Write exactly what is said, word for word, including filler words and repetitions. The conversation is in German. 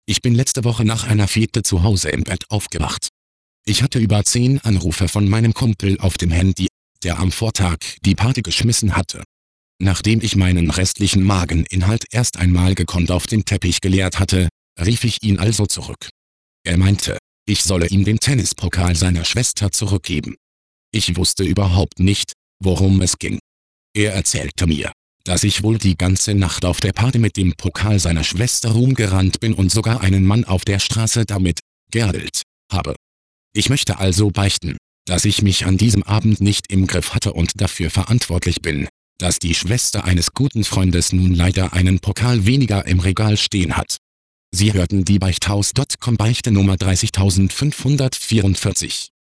Ich bin letzte Woche nach einer Fete zu Hause im Bett aufgewacht. Ich hatte über zehn Anrufe von meinem Kumpel auf dem Handy, der am Vortag die Party geschmissen hatte. Nachdem ich meinen restlichen Mageninhalt erst einmal gekonnt auf den Teppich geleert hatte, rief ich ihn also zurück. Er meinte, ich solle ihm den Tennispokal seiner Schwester zurückgeben. Ich wusste überhaupt nicht, worum es ging. Er erzählte mir, dass ich wohl die ganze Nacht auf der Party mit dem Pokal seiner Schwester rumgerannt bin und sogar einen Mann auf der Straße damit geadelt habe. Ich möchte also beichten, dass ich mich an diesem Abend nicht im Griff hatte und dafür verantwortlich bin, dass die Schwester eines guten Freundes nun leider einen Pokal weniger im Regal stehen hat. Sie hörten die Beichthaus Punkt com Beichte Nummer dreißigtausendfünfhundertvierundvierzig.